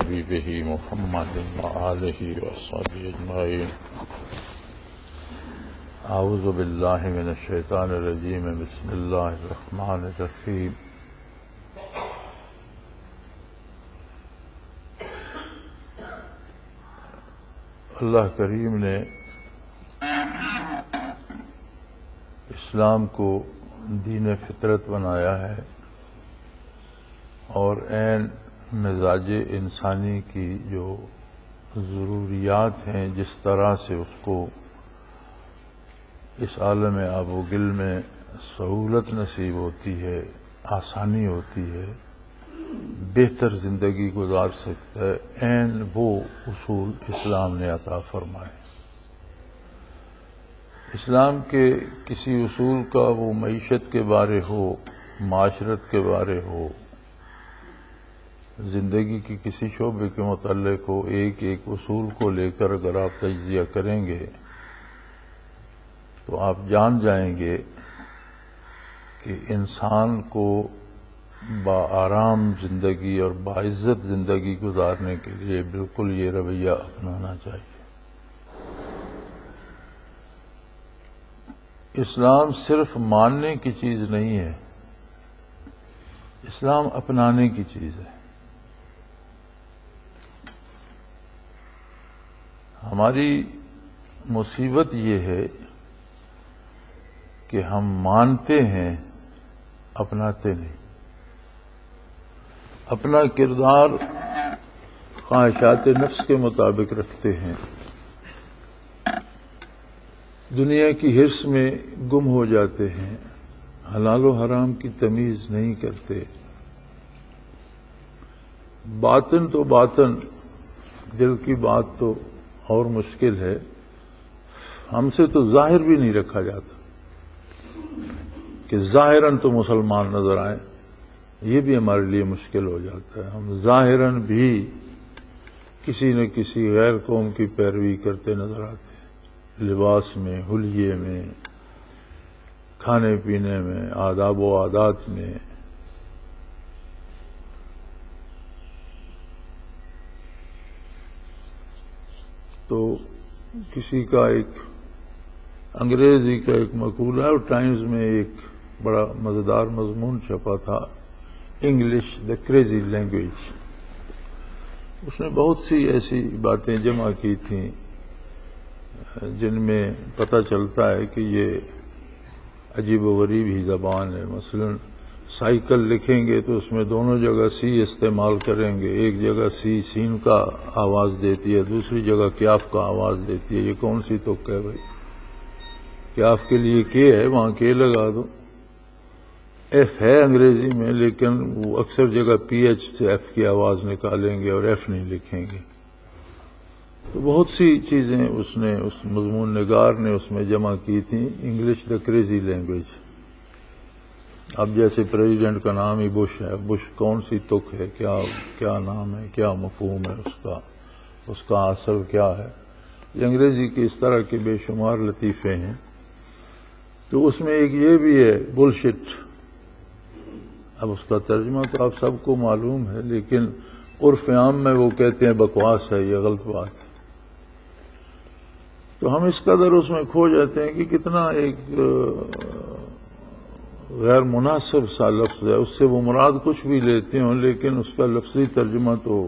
حبيبه محمد وآله وصحبه أجمعين. أعوذ بالله من الشيطان الرجيم. بسم الله الرحمن الرحيم. اللہ کریم نے اسلام کو دین فطرت بنایا ہے اور عین مزاج انسانی کی جو ضروریات ہیں، جس طرح سے اس کو اس عالم آب و گل میں سہولت نصیب ہوتی ہے، آسانی ہوتی ہے، بہتر زندگی گزار سکتا ہے، عین وہ اصول اسلام نے عطا فرمائے. اسلام کے کسی اصول کا وہ معیشت کے بارے ہو، معاشرت کے بارے ہو، زندگی کی کسی شعبے کے متعلق ہو، ایک ایک اصول کو لے کر اگر آپ تجزیہ کریں گے تو آپ جان جائیں گے کہ انسان کو بآرام زندگی اور باعزت زندگی گزارنے کے لیے بالکل یہ رویہ اپنانا چاہیے. اسلام صرف ماننے کی چیز نہیں ہے، اسلام اپنانے کی چیز ہے. ہماری مصیبت یہ ہے کہ ہم مانتے ہیں، اپناتے نہیں. اپنا کردار خواہشات نفس کے مطابق رکھتے ہیں، دنیا کی حرص میں گم ہو جاتے ہیں، حلال و حرام کی تمیز نہیں کرتے. باطن تو باطن، دل کی بات تو اور مشکل ہے. ہم سے تو ظاہر بھی نہیں رکھا جاتا کہ ظاہراً تو مسلمان نظر آئیں، یہ بھی ہمارے لیے مشکل ہو جاتا ہے. ہم ظاہراً بھی کسی نہ کسی غیر قوم کی پیروی کرتے نظر آتے ہیں، لباس میں، حلیے میں، کھانے پینے میں، آداب و عادات میں. تو کسی کا ایک انگریزی کا ایک مقولہ ہے اور ٹائمز میں ایک بڑا مزیدار مضمون چھپا تھا، انگلش دا کریزی لینگویج. اس نے بہت سی ایسی باتیں جمع کی تھیں جن میں پتہ چلتا ہے کہ یہ عجیب و غریب ہی زبان ہے. مثلا سائیکل لکھیں گے تو اس میں دونوں جگہ سی استعمال کریں گے. ایک جگہ سی سین کا آواز دیتی ہے، دوسری جگہ کیاف کا آواز دیتی ہے. یہ کون سی تک ہے بھائی؟ کیاف کے لیے کے ہے، وہاں کے لگا دو. ایف ہے انگریزی میں، لیکن وہ اکثر جگہ پی ایچ سے ایف کی آواز نکالیں گے اور ایف نہیں لکھیں گے. تو بہت سی چیزیں اس مضمون نگار نے اس میں جمع کی تھیں. English the crazy language. اب جیسے پریزیڈنٹ کا نام ہی بش ہے، بش کون سی تک ہے، کیا نام ہے، کیا مفہوم ہے اس کا اثر کیا ہے. یہ انگریزی کے اس طرح کے بے شمار لطیفے ہیں. تو اس میں ایک یہ بھی ہے بلشٹ. اب اس کا ترجمہ تو آپ سب کو معلوم ہے، لیکن عرف عام میں وہ کہتے ہیں بکواس ہے، یہ غلط بات ہے. تو ہم اس قدر اس میں کھو جاتے ہیں کہ کتنا ایک غیر مناسب سا لفظ ہے، اس سے وہ مراد کچھ بھی لیتے ہوں، لیکن اس کا لفظی ترجمہ تو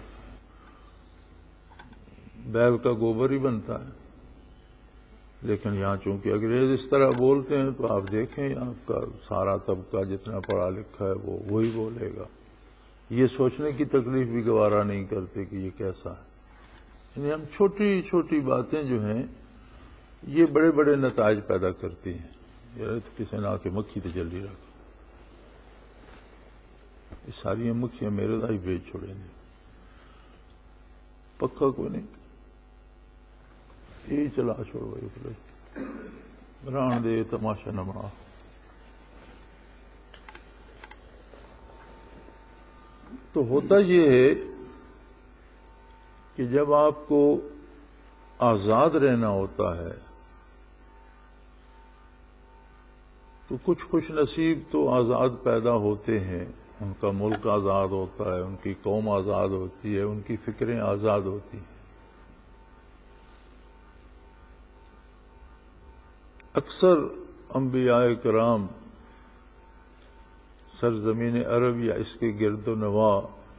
بیل کا گوبر ہی بنتا ہے. لیکن یہاں چونکہ انگریز اس طرح بولتے ہیں تو آپ دیکھیں یہاں کا سارا طبقہ جتنا پڑھا لکھا ہے وہ وہی بولے گا. یہ سوچنے کی تکلیف بھی گوارا نہیں کرتے کہ یہ کیسا ہے. یعنی ہم چھوٹی چھوٹی باتیں جو ہیں یہ بڑے بڑے نتائج پیدا کرتی ہیں. یہ تو کسی نے آ کے مکھی تو جلدی رکھ، یہ ساری مکھیاں میرے دائی بیچ چھوڑیں گے. پکا کوئی نہیں، یہ چلا چھوڑ بھائی، ران دے تماشا نہ بنا. تو ہوتا یہ ہے کہ جب آپ کو آزاد رہنا ہوتا ہے تو کچھ خوش نصیب تو آزاد پیدا ہوتے ہیں، ان کا ملک آزاد ہوتا ہے، ان کی قوم آزاد ہوتی ہے، ان کی فکریں آزاد ہوتی ہیں۔ اکثر انبیاء کرام سرزمین عرب یا اس کے گرد و نواح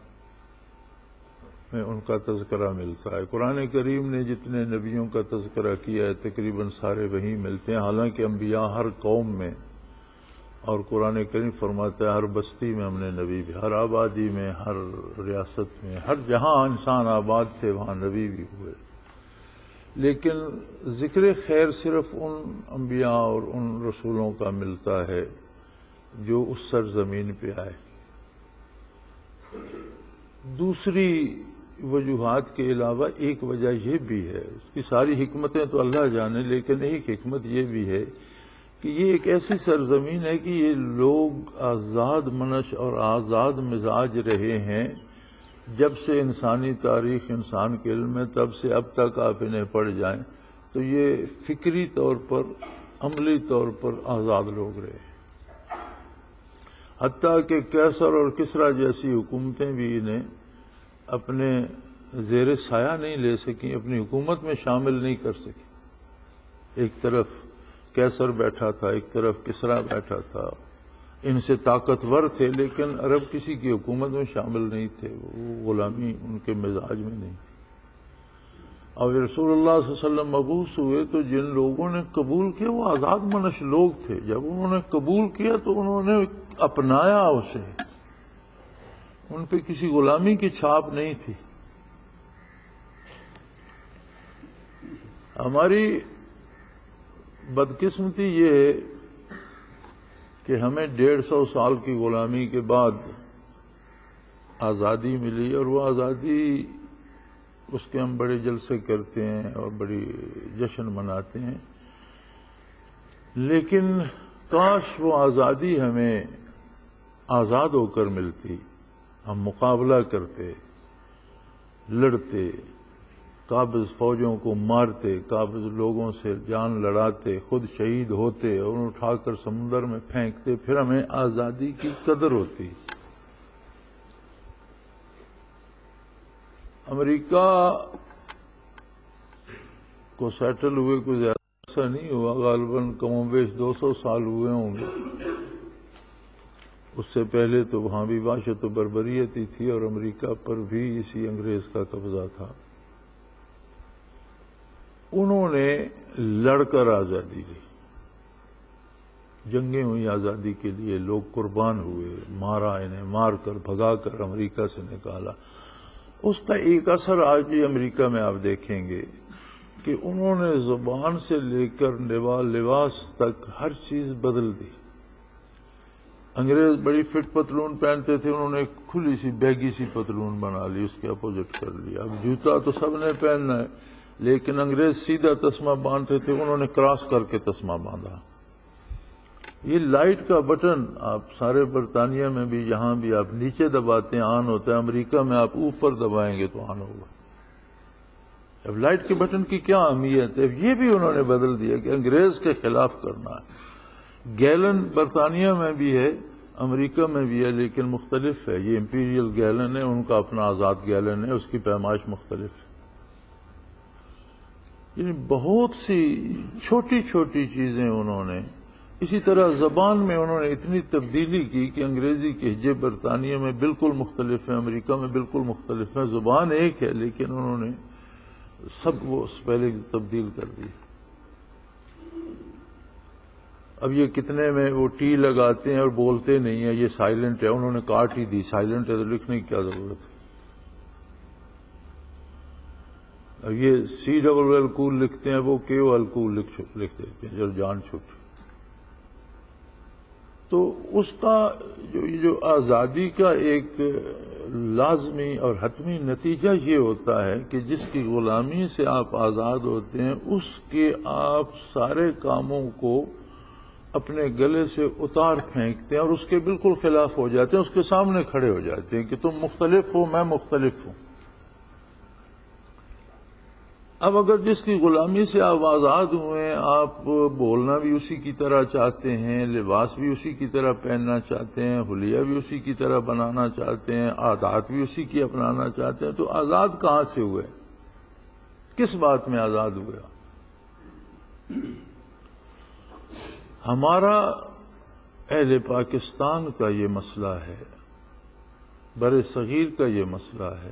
میں ان کا تذکرہ ملتا ہے۔ قرآن کریم نے جتنے نبیوں کا تذکرہ کیا ہے تقریباً سارے وہیں ملتے ہیں، حالانکہ انبیاء ہر قوم میں، اور قرآن کریم فرماتا ہے ہر بستی میں ہم نے نبی بھی، ہر آبادی میں، ہر ریاست میں، ہر جہاں انسان آباد تھے وہاں نبی بھی ہوئے۔ لیکن ذکر خیر صرف ان انبیاء اور ان رسولوں کا ملتا ہے جو اس سرزمین پہ آئے۔ دوسری وجوہات کے علاوہ ایک وجہ یہ بھی ہے، اس کی ساری حکمتیں تو اللہ جانے، لیکن ایک حکمت یہ بھی ہے کہ یہ ایک ایسی سرزمین ہے کہ یہ لوگ آزاد منش اور آزاد مزاج رہے ہیں جب سے انسانی تاریخ انسان کے علم میں، تب سے اب تک آپ انہیں پڑھ جائیں تو یہ فکری طور پر، عملی طور پر آزاد لوگ رہے ہیں۔ حتیٰ کہ کیسر اور کسریٰ جیسی حکومتیں بھی انہیں اپنے زیر سایہ نہیں لے سکیں، اپنی حکومت میں شامل نہیں کر سکیں۔ ایک طرف کیسر بیٹھا تھا، ایک طرف کسریٰ بیٹھا تھا، ان سے طاقتور تھے لیکن عرب کسی کی حکومت میں شامل نہیں تھے، وہ غلامی ان کے مزاج میں نہیں تھی۔ اور رسول اللہ صلی اللہ علیہ وسلم مبعوث ہوئے تو جن لوگوں نے قبول کیا وہ آزاد منش لوگ تھے۔ جب انہوں نے قبول کیا تو انہوں نے اپنایا اسے، ان پہ کسی غلامی کی چھاپ نہیں تھی۔ ہماری بدقسمتی یہ ہے کہ ہمیں 150 سال کی غلامی کے بعد آزادی ملی، اور وہ آزادی اس کے ہم بڑے جلسے کرتے ہیں اور بڑی جشن مناتے ہیں، لیکن کاش وہ آزادی ہمیں آزاد ہو کر ملتی، ہم مقابلہ کرتے، لڑتے، قابض فوجوں کو مارتے، قابض لوگوں سے جان لڑاتے، خود شہید ہوتے اور انہیں اٹھا کر سمندر میں پھینکتے، پھر ہمیں آزادی کی قدر ہوتی۔ امریکہ کو سیٹل ہوئے کوئی زیادہ عرصہ نہیں ہوا، غالباً کم و بیش 200 سال ہوئے ہوں گے۔ اس سے پہلے تو وہاں بھی وحشت و بربریت ہی تھی، اور امریکہ پر بھی اسی انگریز کا قبضہ تھا۔ انہوں نے لڑ کر آزادی لی، جنگیں ہوئی آزادی کے لیے، لوگ قربان ہوئے، مارا انہیں، مار کر بھگا کر امریکہ سے نکالا۔ اس کا ایک اثر آج بھی امریکہ میں آپ دیکھیں گے کہ انہوں نے زبان سے لے کر لباس تک ہر چیز بدل دی۔ انگریز بڑی فٹ پتلون پہنتے تھے، انہوں نے ایک کھلی سی بیگی سی پتلون بنا لی، اس کے اپوزٹ کر لیا۔ اب جوتا تو سب نے پہننا ہے، لیکن انگریز سیدھا تسمہ باندھتے تھے، انہوں نے کراس کر کے تسمہ باندھا۔ یہ لائٹ کا بٹن آپ سارے برطانیہ میں بھی، یہاں بھی آپ نیچے دباتے ہیں آن ہوتا ہے، امریکہ میں آپ اوپر دبائیں گے تو آن ہوگا۔ اب لائٹ کے بٹن کی کیا اہمیت ہے؟ یہ بھی انہوں نے بدل دیا کہ انگریز کے خلاف کرنا ہے۔ گیلن برطانیہ میں بھی ہے، امریکہ میں بھی ہے، لیکن مختلف ہے۔ یہ امپیریل گیلن ہے، ان کا اپنا آزاد گیلن ہے، اس کی پیمائش مختلف ہے۔ یعنی بہت سی چھوٹی چھوٹی چیزیں انہوں نے، اسی طرح زبان میں انہوں نے اتنی تبدیلی کی کہ انگریزی کے لہجے برطانیہ میں بالکل مختلف ہیں، امریکہ میں بالکل مختلف ہیں، زبان ایک ہے لیکن انہوں نے سب وہ سپیلنگ تبدیل کر دی۔ اب یہ کتنے میں وہ ٹی لگاتے ہیں اور بولتے نہیں ہیں، یہ سائلنٹ ہے، انہوں نے کاٹ ہی دی، سائلنٹ ہے تو لکھنے کی کیا ضرورت ہے۔ اب یہ سی ڈبل ایل کول لکھتے ہیں، وہ کے او ایل کول لکھ دیتے ہیں، جب جان چھوٹی۔ تو اس کا جو آزادی کا ایک لازمی اور حتمی نتیجہ یہ ہوتا ہے کہ جس کی غلامی سے آپ آزاد ہوتے ہیں، اس کے آپ سارے کاموں کو اپنے گلے سے اتار پھینکتے ہیں اور اس کے بالکل خلاف ہو جاتے ہیں، اس کے سامنے کھڑے ہو جاتے ہیں کہ تم مختلف ہو، میں مختلف ہوں۔ اب اگر جس کی غلامی سے آپ آزاد ہوئے، آپ بولنا بھی اسی کی طرح چاہتے ہیں، لباس بھی اسی کی طرح پہننا چاہتے ہیں، حلیہ بھی اسی کی طرح بنانا چاہتے ہیں، عادات بھی اسی کی اپنانا چاہتے ہیں، تو آزاد کہاں سے ہوئے؟ کس بات میں آزاد ہوئے؟ ہمارا اہل پاکستان کا یہ مسئلہ ہے، بر صغیر کا یہ مسئلہ ہے،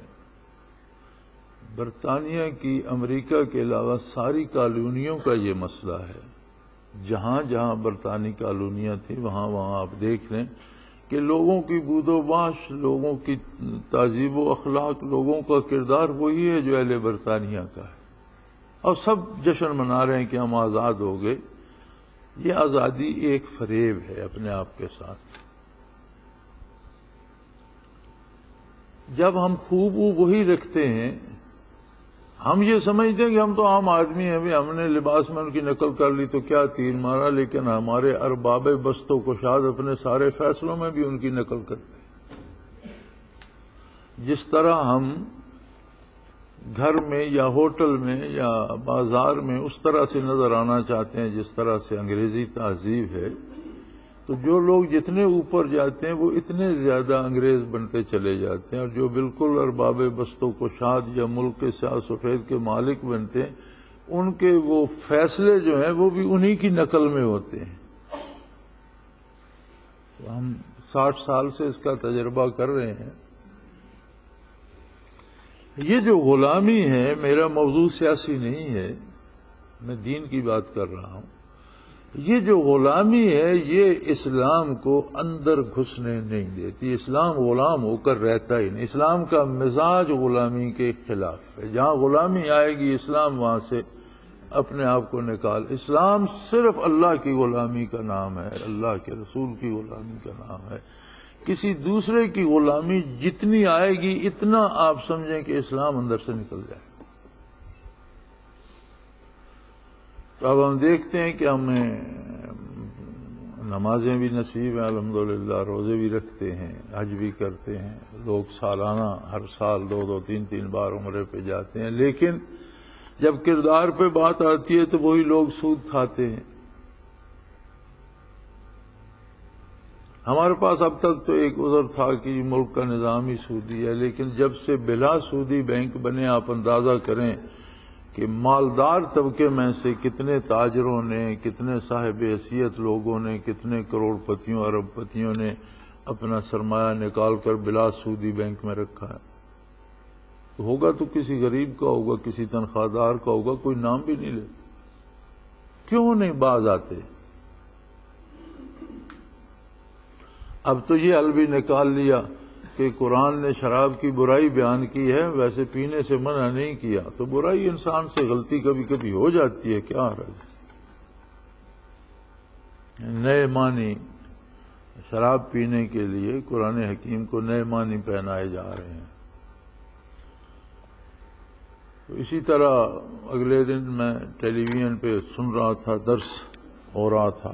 برطانیہ کی، امریکہ کے علاوہ ساری کالونیوں کا یہ مسئلہ ہے۔ جہاں جہاں برطانوی کالونیاں تھیں وہاں وہاں آپ دیکھ لیں کہ لوگوں کی بود و باش، لوگوں کی تہذیب و اخلاق، لوگوں کا کردار وہی ہے جو اہل برطانیہ کا ہے، اور سب جشن منا رہے ہیں کہ ہم آزاد ہو گئے۔ یہ آزادی ایک فریب ہے اپنے آپ کے ساتھ۔ جب ہم خوب وہی رکھتے ہیں، ہم یہ سمجھتے ہیں کہ ہم تو عام آدمی ہیں، بھی ہم نے لباس میں ان کی نقل کر لی تو کیا تیر مارا، لیکن ہمارے ارباب بست و کشاد اپنے سارے فیصلوں میں بھی ان کی نقل کرتے ہیں۔ جس طرح ہم گھر میں یا ہوٹل میں یا بازار میں اس طرح سے نظر آنا چاہتے ہیں جس طرح سے انگریزی تہذیب ہے، تو جو لوگ جتنے اوپر جاتے ہیں وہ اتنے زیادہ انگریز بنتے چلے جاتے ہیں، اور جو بالکل ارباب بست و کشاد یا ملک کے سیاہ سفید کے مالک بنتے ہیں، ان کے وہ فیصلے جو ہیں وہ بھی انہی کی نقل میں ہوتے ہیں۔ ہم 60 سال سے اس کا تجربہ کر رہے ہیں۔ یہ جو غلامی ہے، میرا موضوع سیاسی نہیں ہے، میں دین کی بات کر رہا ہوں۔ یہ جو غلامی ہے یہ اسلام کو اندر گھسنے نہیں دیتی۔ اسلام غلام ہو کر رہتا ہی نہیں، اسلام کا مزاج غلامی کے خلاف ہے۔ جہاں غلامی آئے گی اسلام وہاں سے اپنے آپ کو نکال۔ اسلام صرف اللہ کی غلامی کا نام ہے، اللہ کے رسول کی غلامی کا نام ہے۔ کسی دوسرے کی غلامی جتنی آئے گی اتنا آپ سمجھیں کہ اسلام اندر سے نکل جائے۔ تو اب ہم دیکھتے ہیں کہ ہمیں نمازیں بھی نصیب ہیں الحمدللہ، روزے بھی رکھتے ہیں، حج بھی کرتے ہیں، لوگ سالانہ ہر سال 2 3 بار عمرے پہ جاتے ہیں، لیکن جب کردار پہ بات آتی ہے تو وہی لوگ سود کھاتے ہیں۔ ہمارے پاس اب تک تو ایک عذر تھا کہ ملک کا نظام ہی سودی ہے، لیکن جب سے بلا سودی بینک بنے، آپ اندازہ کریں کہ مالدار طبقے میں سے کتنے تاجروں نے، کتنے صاحب حیثیت لوگوں نے، کتنے کروڑ پتیوں ارب پتیوں نے اپنا سرمایہ نکال کر بلا سودی بینک میں رکھا ہے۔ ہوگا تو کسی غریب کا ہوگا، کسی تنخواہ دار کا ہوگا، کوئی نام بھی نہیں لے۔ کیوں نہیں باز آتے؟ اب تو یہ حل بھی نکال لیا کہ قرآن نے شراب کی برائی بیان کی ہے، ویسے پینے سے منع نہیں کیا، تو برائی انسان سے غلطی کبھی کبھی ہو جاتی ہے، کیا حرج؟ نئے معنی شراب پینے کے لیے قرآن حکیم کو نئے معنی پہنائے جا رہے ہیں۔ تو اسی طرح اگلے دن میں ٹیلی ویژن پہ سن رہا تھا، درس ہو رہا تھا،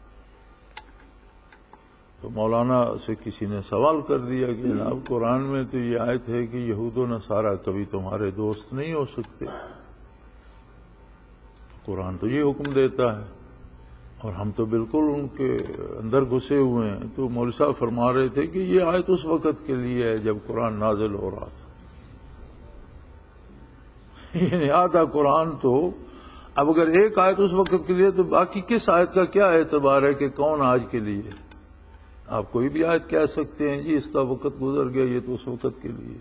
تو مولانا سے کسی نے سوال کر دیا کہ جناب قرآن میں تو یہ آیت ہے کہ یہود و نصارہ کبھی تمہارے دوست نہیں ہو سکتے، قرآن تو یہ حکم دیتا ہے اور ہم تو بالکل ان کے اندر گھسے ہوئے ہیں۔ تو مولوی صاحب فرما رہے تھے کہ یہ آیت اس وقت کے لیے ہے جب قرآن نازل ہو رہا تھا، یعنی آدھا قرآن تو، اب اگر ایک آیت اس وقت کے لیے تو باقی کس آیت کا کیا اعتبار ہے کہ کون آج کے لیے؟ آپ کوئی بھی آیت کہہ سکتے ہیں جی اس کا وقت گزر گیا، یہ تو اس وقت کے لیے۔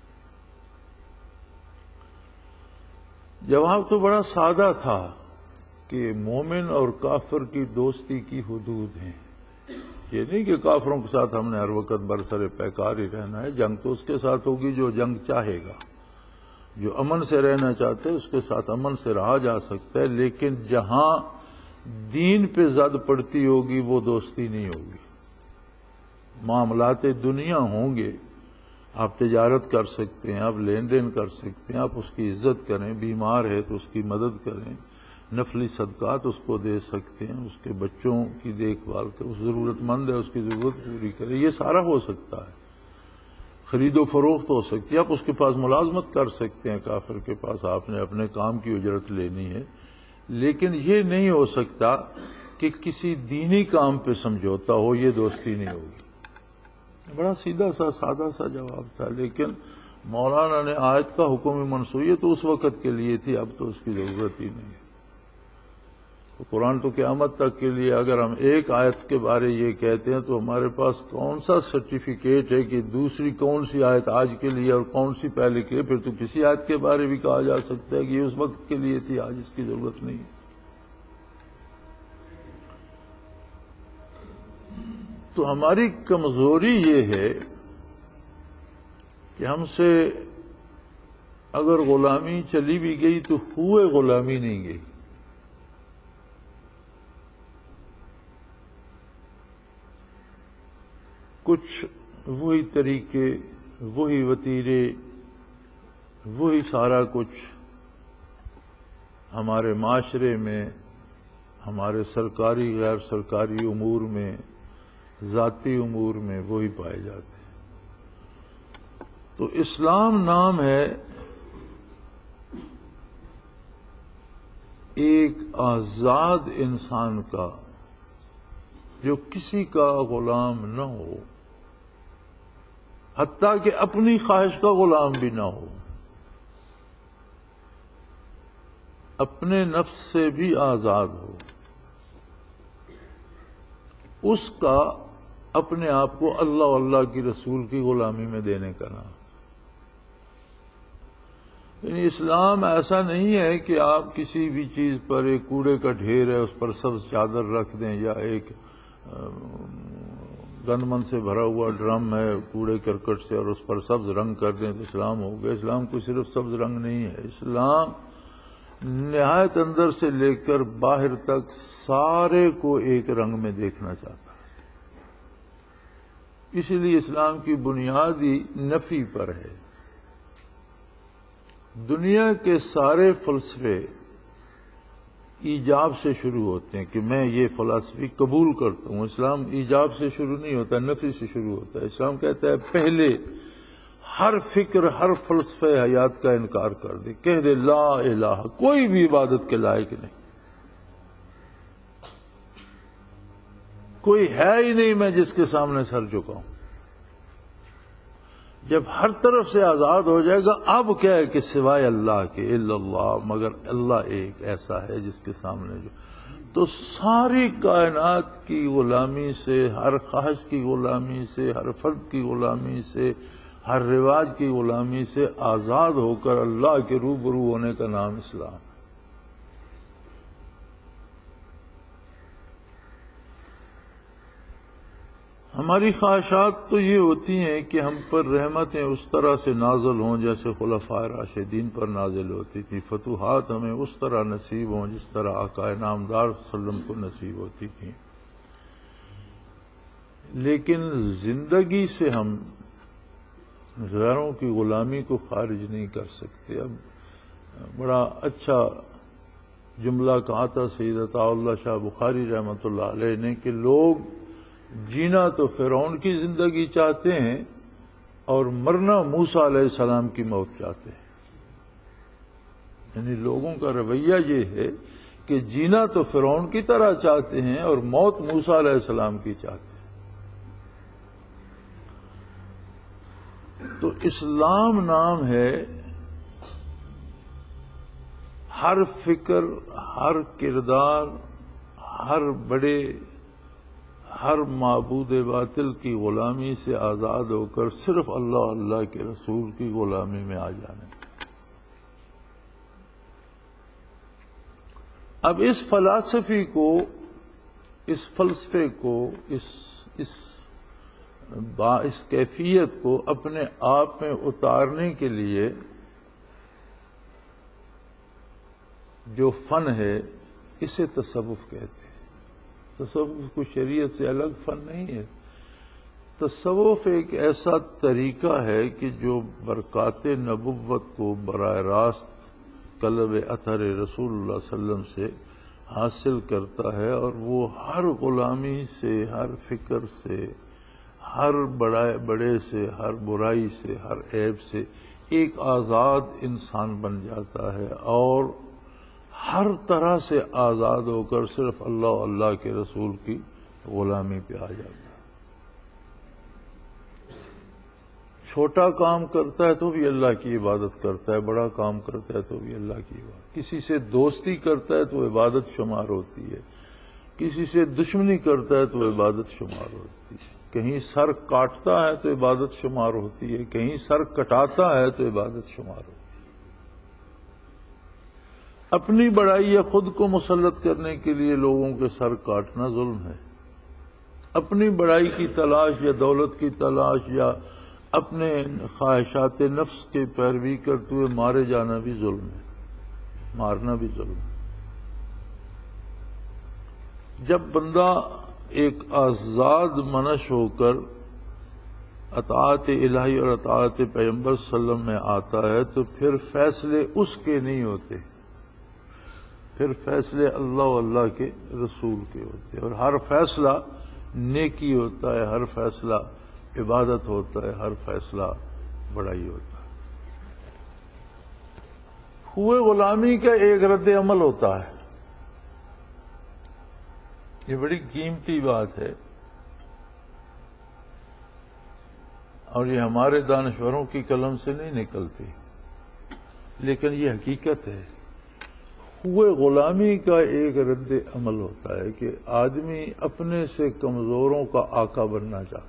جواب تو بڑا سادہ تھا کہ مومن اور کافر کی دوستی کی حدود ہیں۔ یہ نہیں کہ کافروں کے ساتھ ہم نے ہر وقت برسر پیکار ہی رہنا ہے، جنگ تو اس کے ساتھ ہوگی جو جنگ چاہے گا، جو امن سے رہنا چاہتے ہیں اس کے ساتھ امن سے رہا جا سکتا ہے، لیکن جہاں دین پہ زد پڑتی ہوگی وہ دوستی نہیں ہوگی۔ معاملات دنیا ہوں گے، آپ تجارت کر سکتے ہیں، آپ لین دین کر سکتے ہیں، آپ اس کی عزت کریں، بیمار ہے تو اس کی مدد کریں، نفلی صدقات اس کو دے سکتے ہیں، اس کے بچوں کی دیکھ بھال کریں، اس ضرورت مند ہے اس کی ضرورت پوری کریں، یہ سارا ہو سکتا ہے۔ خرید و فروخت ہو سکتی ہے، آپ اس کے پاس ملازمت کر سکتے ہیں، کافر کے پاس آپ نے اپنے کام کی اجرت لینی ہے، لیکن یہ نہیں ہو سکتا کہ کسی دینی کام پہ سمجھوتا ہو، یہ دوستی نہیں ہوگی۔ بڑا سیدھا سا سادہ سا جواب تھا، لیکن مولانا نے آیت کا حکم منسوخ تو اس وقت کے لیے تھی، اب تو اس کی ضرورت ہی نہیں ہے۔ تو قرآن تو قیامت تک کے لیے اگر ہم ایک آیت کے بارے یہ کہتے ہیں تو ہمارے پاس کون سا سرٹیفکیٹ ہے کہ دوسری کون سی آیت آج کے لیے اور کون سی پہلے کے؟ پھر تو کسی آیت کے بارے بھی کہا جا سکتا ہے کہ یہ اس وقت کے لیے تھی، آج اس کی ضرورت نہیں۔ تو ہماری کمزوری یہ ہے کہ ہم سے اگر غلامی چلی بھی گئی تو ہوئے غلامی نہیں گئی۔ کچھ وہی طریقے، وہی وتیرے، وہی سارا کچھ ہمارے معاشرے میں، ہمارے سرکاری غیر سرکاری امور میں، ذاتی امور میں وہی پائے جاتے ہیں۔ تو اسلام نام ہے ایک آزاد انسان کا جو کسی کا غلام نہ ہو، حتیٰ کہ اپنی خواہش کا غلام بھی نہ ہو، اپنے نفس سے بھی آزاد ہو، اس کا اپنے آپ کو اللہ اور اللہ کی رسول کی غلامی میں دینے کا نام۔ یعنی اسلام ایسا نہیں ہے کہ آپ کسی بھی چیز پر ایک کوڑے کا ڈھیر ہے اس پر سبز چادر رکھ دیں، یا ایک گندمن سے بھرا ہوا ڈرم ہے کوڑے کرکٹ سے اور اس پر سبز رنگ کر دیں تو اسلام ہو گیا۔ اسلام کو صرف سبز رنگ نہیں ہے، اسلام نہایت اندر سے لے کر باہر تک سارے کو ایک رنگ میں دیکھنا چاہتا ہے۔ اسی لیے اسلام کی بنیادی نفی پر ہے۔ دنیا کے سارے فلسفے ایجاب سے شروع ہوتے ہیں کہ میں یہ فلسفی قبول کرتا ہوں۔ اسلام ایجاب سے شروع نہیں ہوتا، نفی سے شروع ہوتا ہے۔ اسلام کہتا ہے پہلے ہر فکر، ہر فلسفہ حیات کا انکار کر دے، کہہ دے لا الہ، کوئی بھی عبادت کے لائق نہیں، کوئی ہے ہی نہیں میں جس کے سامنے سر جھکاؤں۔ جب ہر طرف سے آزاد ہو جائے گا، اب کیا ہے کہ سوائے اللہ کے، الا اللہ، مگر اللہ ایک ایسا ہے جس کے سامنے جو، تو ساری کائنات کی غلامی سے، ہر خواہش کی غلامی سے، ہر فرد کی غلامی سے، ہر رواج کی غلامی سے آزاد ہو کر اللہ کے روبرو ہونے کا نام اسلام ہے۔ ہماری خواہشات تو یہ ہوتی ہیں کہ ہم پر رحمتیں اس طرح سے نازل ہوں جیسے خلفائے راشدین پر نازل ہوتی تھی، فتوحات ہمیں اس طرح نصیب ہوں جس طرح آقا نامدار صلی اللہ علیہ وسلم کو نصیب ہوتی تھیں، لیکن زندگی سے ہم غیروں کی غلامی کو خارج نہیں کر سکتے۔ اب بڑا اچھا جملہ کہا تھا سید عطا اللہ شاہ بخاری رحمۃ اللہ علیہ نے کہ لوگ جینا تو فرعون کی زندگی چاہتے ہیں اور مرنا موسیٰ علیہ السلام کی موت چاہتے ہیں۔ یعنی لوگوں کا رویہ یہ ہے کہ جینا تو فرعون کی طرح چاہتے ہیں اور موت موسیٰ علیہ السلام کی چاہتے ہیں۔ تو اسلام نام ہے ہر فکر، ہر کردار، ہر بڑے، ہر معبود باطل کی غلامی سے آزاد ہو کر صرف اللہ اللہ کے رسول کی غلامی میں آ جانے۔ اب اس فلسفے کو، اس فلسفے کو، اس کیفیت کو اپنے آپ میں اتارنے کے لیے جو فن ہے اسے تصوف کہتے ہیں۔ تصوف کو شریعت سے الگ فن نہیں ہے۔ تصوف ایک ایسا طریقہ ہے کہ جو برکات نبوت کو براہ راست قلب اطہر رسول اللہ صلی اللہ علیہ وسلم سے حاصل کرتا ہے، اور وہ ہر غلامی سے، ہر فکر سے، ہر بڑے سے، ہر برائی سے، ہر عیب سے ایک آزاد انسان بن جاتا ہے اور ہر طرح سے آزاد ہو کر صرف اللہ اور اللہ کے رسول کی غلامی پہ آ جاتا ہے۔ چھوٹا کام کرتا ہے تو بھی اللہ کی عبادت کرتا ہے، بڑا کام کرتا ہے تو بھی اللہ کی عبادت، کسی سے دوستی کرتا ہے تو عبادت شمار ہوتی ہے، کسی سے دشمنی کرتا ہے تو عبادت شمار ہوتی ہے، کہیں سر کاٹتا ہے تو عبادت شمار ہوتی ہے، کہیں سر کٹاتا ہے تو عبادت شمار ہوتی ہے۔ اپنی بڑائی یا خود کو مسلط کرنے کے لیے لوگوں کے سر کاٹنا ظلم ہے، اپنی بڑائی کی تلاش یا دولت کی تلاش یا اپنے خواہشات نفس کی پیروی کرتے ہوئے مارے جانا بھی ظلم ہے، مارنا بھی ظلم ہے۔ جب بندہ ایک آزاد منش ہو کر اطاعت الہی اور اطاعت پیغمبر صلی اللہ علیہ وسلم میں آتا ہے تو پھر فیصلے اس کے نہیں ہوتے، پھر فیصلے اللہ و اللہ کے رسول کے ہوتے ہیں، اور ہر فیصلہ نیکی ہوتا ہے، ہر فیصلہ عبادت ہوتا ہے، ہر فیصلہ بڑائی ہوتا ہے۔ ہوئے غلامی کا ایک رد عمل ہوتا ہے، یہ بڑی قیمتی بات ہے، اور یہ ہمارے دانشوروں کی قلم سے نہیں نکلتی، لیکن یہ حقیقت ہے۔ ہوئے غلامی کا ایک رد عمل ہوتا ہے کہ آدمی اپنے سے کمزوروں کا آقا بننا چاہتا ہے۔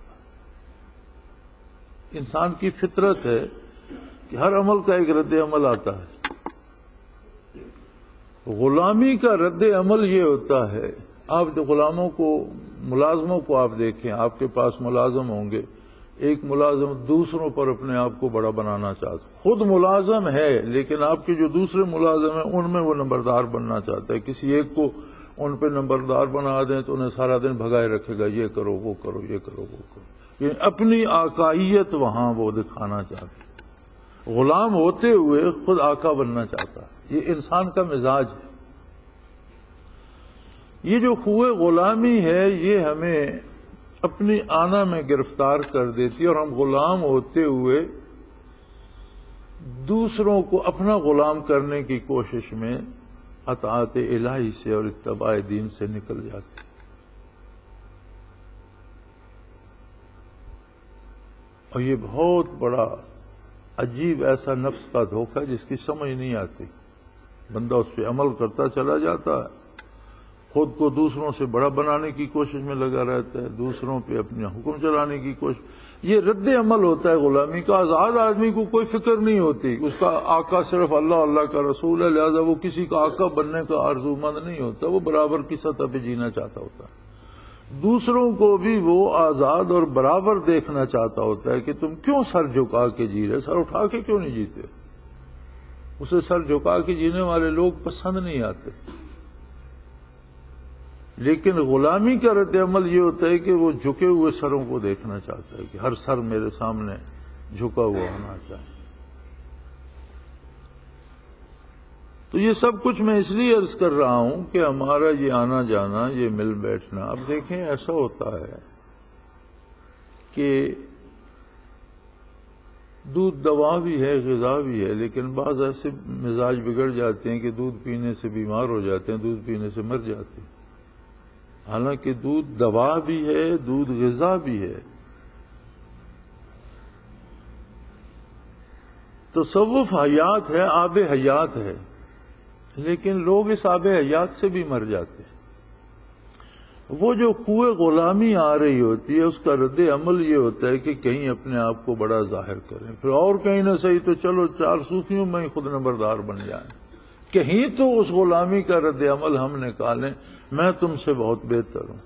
انسان کی فطرت ہے کہ ہر عمل کا ایک رد عمل آتا ہے۔ غلامی کا رد عمل یہ ہوتا ہے، آپ غلاموں کو، ملازموں کو آپ دیکھیں، آپ کے پاس ملازم ہوں گے، ایک ملازم دوسروں پر اپنے آپ کو بڑا بنانا چاہتا ہے، خود ملازم ہے لیکن آپ کے جو دوسرے ملازم ہیں ان میں وہ نمبردار بننا چاہتا ہے۔ کسی ایک کو ان پہ نمبردار بنا دیں تو انہیں سارا دن بھگائے رکھے گا، یہ کرو وہ کرو، یہ کرو وہ کرو، یعنی اپنی آقائیت وہاں وہ دکھانا چاہتا ہے۔ غلام ہوتے ہوئے خود آقا بننا چاہتا ہے، یہ انسان کا مزاج ہے۔ یہ جو ہوئے غلامی ہے یہ ہمیں اپنی آنا میں گرفتار کر دیتی ہے، اور ہم غلام ہوتے ہوئے دوسروں کو اپنا غلام کرنے کی کوشش میں اطاعت الہی سے اور اتباع دین سے نکل جاتے ہیں۔ اور یہ بہت بڑا عجیب ایسا نفس کا دھوکہ ہے جس کی سمجھ نہیں آتی، بندہ اس پہ عمل کرتا چلا جاتا ہے، خود کو دوسروں سے بڑا بنانے کی کوشش میں لگا رہتا ہے، دوسروں پہ اپنا حکم چلانے کی کوشش، یہ رد عمل ہوتا ہے غلامی کا۔ آزاد آدمی کو کوئی فکر نہیں ہوتی، اس کا آقا صرف اللہ، اللہ کا رسول ہے، لہذا وہ کسی کا آقا بننے کا آرزو مند نہیں ہوتا، وہ برابر کی سطح پہ جینا چاہتا ہوتا ہے، دوسروں کو بھی وہ آزاد اور برابر دیکھنا چاہتا ہوتا ہے کہ تم کیوں سر جھکا کے جی رہے، سر اٹھا کے کیوں نہیں جیتے؟ اسے سر جھکا کے جینے والے لوگ پسند نہیں آتے۔ لیکن غلامی کا رد عمل یہ ہوتا ہے کہ وہ جھکے ہوئے سروں کو دیکھنا چاہتا ہے کہ ہر سر میرے سامنے جھکا ہوا ہونا چاہیے۔ تو یہ سب کچھ میں اس لیے عرض کر رہا ہوں کہ ہمارا یہ آنا جانا، یہ مل بیٹھنا، اب دیکھیں ایسا ہوتا ہے کہ دودھ دوا بھی ہے، غذا بھی ہے، لیکن بعض ایسے مزاج بگڑ جاتے ہیں کہ دودھ پینے سے بیمار ہو جاتے ہیں، دودھ پینے سے مر جاتے ہیں، حالانکہ دودھ دوا بھی ہے، دودھ غذا بھی ہے۔ تصوف حیات ہے، آب حیات ہے، لیکن لوگ اس آب حیات سے بھی مر جاتے ہیں۔ وہ جو خوئے غلامی آ رہی ہوتی ہے اس کا رد عمل یہ ہوتا ہے کہ کہیں اپنے آپ کو بڑا ظاہر کریں، پھر اور کہیں نہ صحیح تو چلو 4 صوفیوں میں ہی خود نمبردار بن جائیں، کہیں تو اس غلامی کا رد عمل ہم نکالیں، میں تم سے بہت بہتر ہوں۔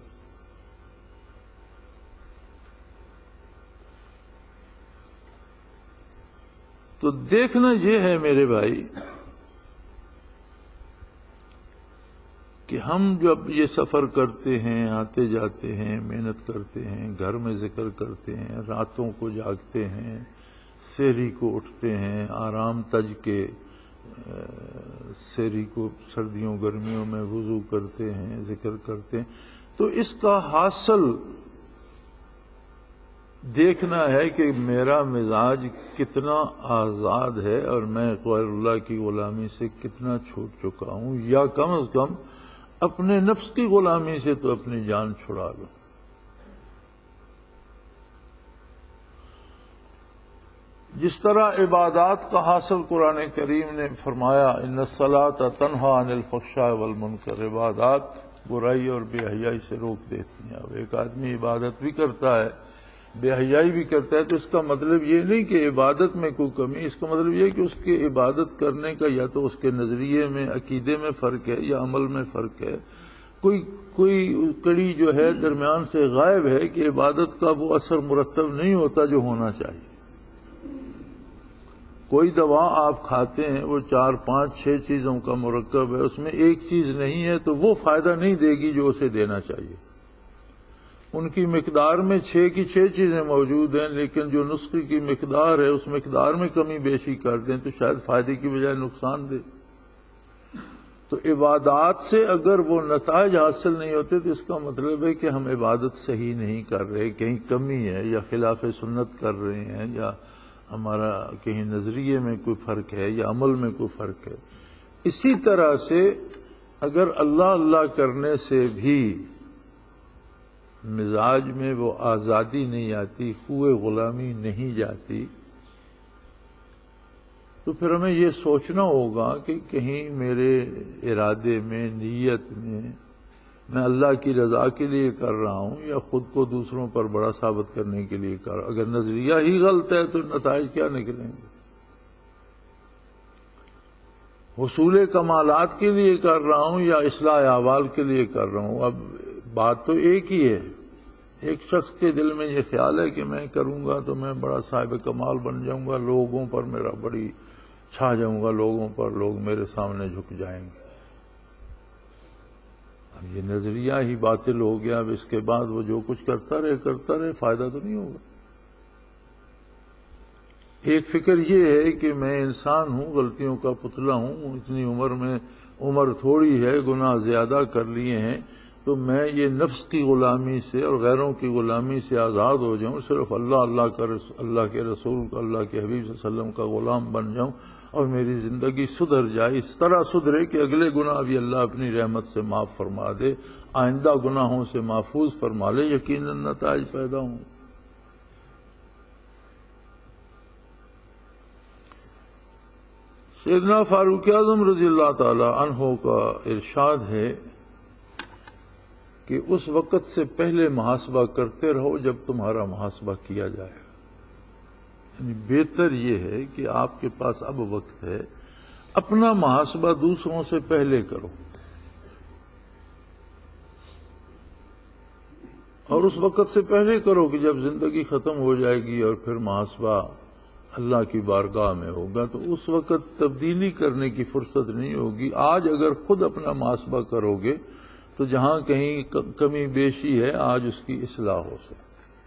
تو دیکھنا یہ ہے میرے بھائی کہ ہم جب یہ سفر کرتے ہیں، آتے جاتے ہیں، محنت کرتے ہیں، گھر میں ذکر کرتے ہیں، راتوں کو جاگتے ہیں، سحری کو اٹھتے ہیں، آرام تج کے سحری کو سردیوں گرمیوں میں وضو کرتے ہیں، ذکر کرتے ہیں، تو اس کا حاصل دیکھنا ہے کہ میرا مزاج کتنا آزاد ہے اور میں غیر اللہ کی غلامی سے کتنا چھوٹ چکا ہوں، یا کم از کم اپنے نفس کی غلامی سے تو اپنی جان چھڑا لوں۔ جس طرح عبادات کا حاصل قرآن کریم نے فرمایا ان الصلاۃ تنہی عن الفحشاء والمنکر، عبادات برائی اور بے حیائی سے روک دیتی ہیں۔ اب ایک آدمی عبادت بھی کرتا ہے، بے حیائی بھی کرتا ہے، تو اس کا مطلب یہ نہیں کہ عبادت میں کوئی کمی، اس کا مطلب یہ کہ اس کی عبادت کرنے کا یا تو اس کے نظریے میں عقیدے میں فرق ہے یا عمل میں فرق ہے، کوئی کڑی جو ہے درمیان سے غائب ہے کہ عبادت کا وہ اثر مرتب نہیں ہوتا جو ہونا چاہیے۔ کوئی دوا آپ کھاتے ہیں وہ 4 5 6 چیزوں کا مرکب ہے، اس میں ایک چیز نہیں ہے تو وہ فائدہ نہیں دے گی جو اسے دینا چاہیے۔ ان کی مقدار میں 6 کی 6 چیزیں موجود ہیں، لیکن جو نسخے کی مقدار ہے اس مقدار میں کمی بیشی کر دیں تو شاید فائدے کی بجائے نقصان دے۔ تو عبادات سے اگر وہ نتائج حاصل نہیں ہوتے تو اس کا مطلب ہے کہ ہم عبادت صحیح نہیں کر رہے، کہیں کمی ہے یا خلاف سنت کر رہے ہیں، یا ہمارا کہیں نظریے میں کوئی فرق ہے یا عمل میں کوئی فرق ہے۔ اسی طرح سے اگر اللہ اللہ کرنے سے بھی مزاج میں وہ آزادی نہیں آتی، خوئے غلامی نہیں جاتی، تو پھر ہمیں یہ سوچنا ہوگا کہ کہیں میرے ارادے میں، نیت میں اللہ کی رضا کے لیے کر رہا ہوں یا خود کو دوسروں پر بڑا ثابت کرنے کے لیے کر رہا ہوں۔ اگر نظریہ ہی غلط ہے تو نتائج کیا نکلیں گے؟ حصول کمالات کے لیے کر رہا ہوں یا اصلاح احوال کے لیے کر رہا ہوں؟ اب بات تو ایک ہی ہے۔ ایک شخص کے دل میں یہ خیال ہے کہ میں کروں گا تو میں بڑا صاحب کمال بن جاؤں گا، لوگوں پر میرا بڑی چھا جاؤں گا، لوگوں پر لوگ میرے سامنے جھک جائیں گے۔ اب یہ نظریہ ہی باطل ہو گیا، اب اس کے بعد وہ جو کچھ کرتا رہے فائدہ تو نہیں ہوگا۔ ایک فکر یہ ہے کہ میں انسان ہوں، غلطیوں کا پتلا ہوں، اتنی عمر تھوڑی ہے، گناہ زیادہ کر لیے ہیں، تو میں یہ نفس کی غلامی سے اور غیروں کی غلامی سے آزاد ہو جاؤں، صرف اللہ کے رسول کا، اللہ کے حبیب صلی اللہ علیہ وسلم کا غلام بن جاؤں اور میری زندگی سدھر جائے، اس طرح سدھرے کہ اگلے گناہ بھی اللہ اپنی رحمت سے معاف فرما دے، آئندہ گناہوں سے محفوظ فرما لے، یقیناً نتائج پیدا ہوں۔ سیدنا فاروق اعظم رضی اللہ تعالی عنہ کا ارشاد ہے کہ اس وقت سے پہلے محاسبہ کرتے رہو جب تمہارا محاسبہ کیا جائے گا۔ یعنی بہتر یہ ہے کہ آپ کے پاس اب وقت ہے، اپنا محاسبہ دوسروں سے پہلے کرو، اور اس وقت سے پہلے کرو کہ جب زندگی ختم ہو جائے گی اور پھر محاسبہ اللہ کی بارگاہ میں ہوگا، تو اس وقت تبدیلی کرنے کی فرصت نہیں ہوگی۔ آج اگر خود اپنا محاسبہ کرو گے تو جہاں کہیں کمی بیشی ہے آج اس کی اصلاح ہو سکے۔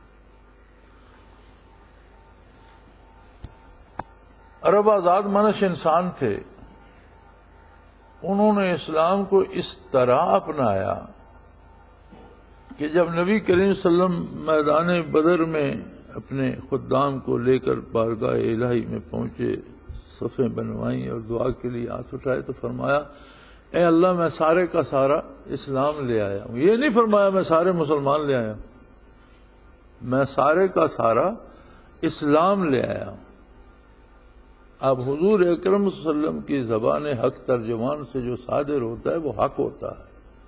عرب آزاد منش انسان تھے، انہوں نے اسلام کو اس طرح اپنایا کہ جب نبی کریم صلی اللہ علیہ وسلم میدان بدر میں اپنے خدام کو لے کر بارگاہ الہی میں پہنچے، صفیں بنوائیں اور دعا کے لیے ہاتھ اٹھائے تو فرمایا اے اللہ میں سارے کا سارا اسلام لے آیا ہوں۔ یہ نہیں فرمایا میں سارے مسلمان لے آیا ہوں، میں سارے کا سارا اسلام لے آیا ہوں۔ اب حضور اکرم صلی اللہ علیہ وسلم کی زبان حق ترجمان سے جو صادر ہوتا ہے وہ حق ہوتا ہے،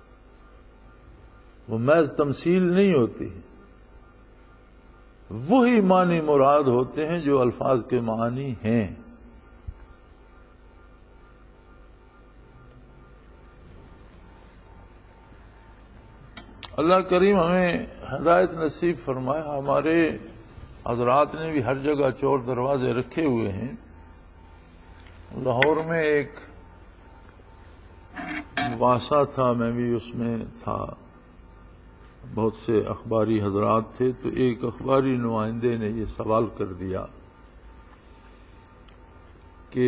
وہ محض تمثیل نہیں ہوتی، وہی معنی مراد ہوتے ہیں جو الفاظ کے معنی ہیں۔ اللہ کریم ہمیں ہدایت نصیب فرمائے۔ ہمارے حضرات نے بھی ہر جگہ چور دروازے رکھے ہوئے ہیں۔ لاہور میں ایک مباحثہ تھا، میں بھی اس میں تھا، بہت سے اخباری حضرات تھے، تو ایک اخباری نمائندے نے یہ سوال کر دیا کہ